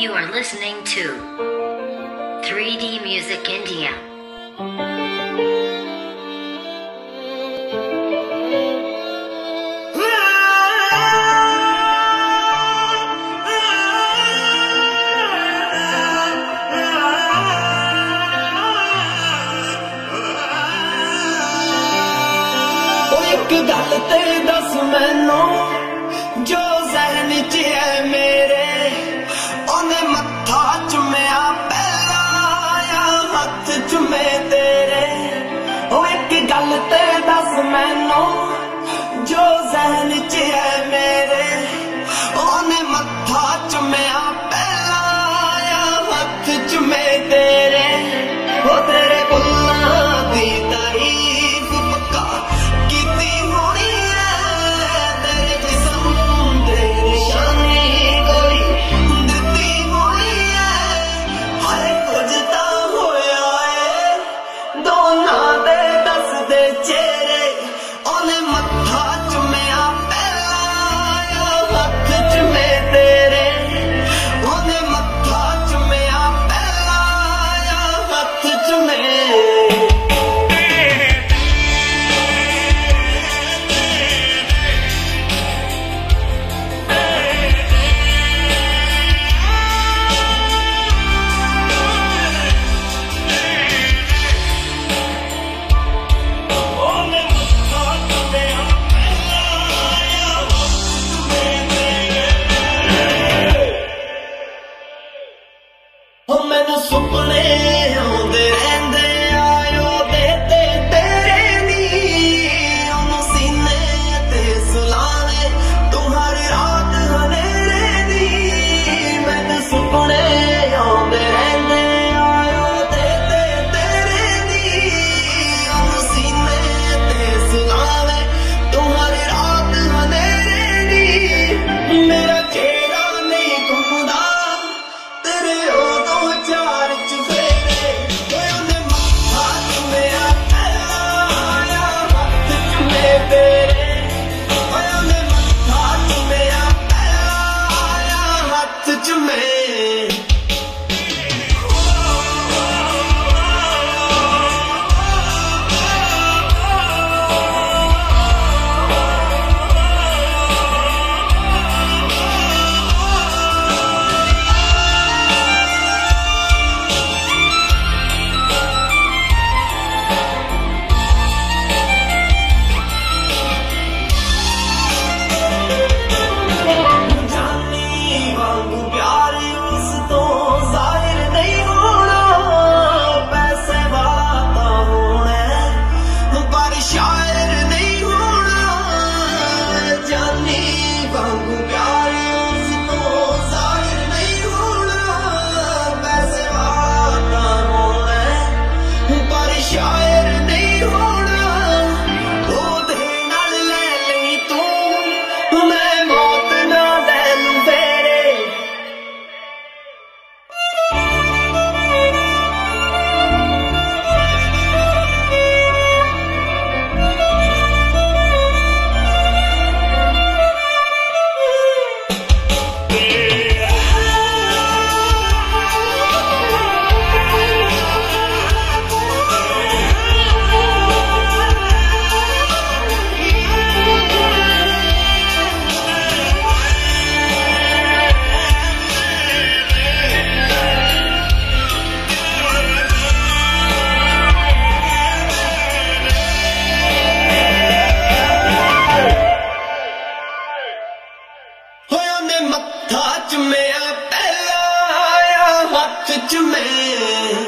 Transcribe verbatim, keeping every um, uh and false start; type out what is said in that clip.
You are listening to three D Music India. गल ते दस मैनू जो जहन च है मेरे ओने मत्था चुमया पहला आया हथ चुमे तेरे ओ एक गल ते दस मैनू जो जहन च है मेरे ओने मत्था चुमया पहला आया हथ चुमे तेरे ओ तेरे बुल्लां दी तारीफ पक्का कीती होनी है तेरे जिस्म दे निशानी कोई दित्ती होनी है हाय कुछ तां होया है दोनां दे दस दे चेहरे ओने मत्था चुमया पहला आया हथ चुमे तेरे ओने मत्था चुमया पहला आया हथ चुमे मैनू सुपने आउंदे रहिंदे आयो दे ते तेरे दी ओनू सीने ते सुलावे तू हर रात हनेरे दी मैनू सुपने आउंदे रहिंदे आयो दे ते तेरे दी ओनू सीने ते सुलावे तू हर रात हनेरे दी मेरा चेहरा नहीं घुमदा तेरे चार चुफेरे ओने मत्था चुमया पहला आया हथ चुमे तेरे ओने मत्था चुमया पहला आया हथ चुमे मत्था चुमया पहला आया हथ चुमे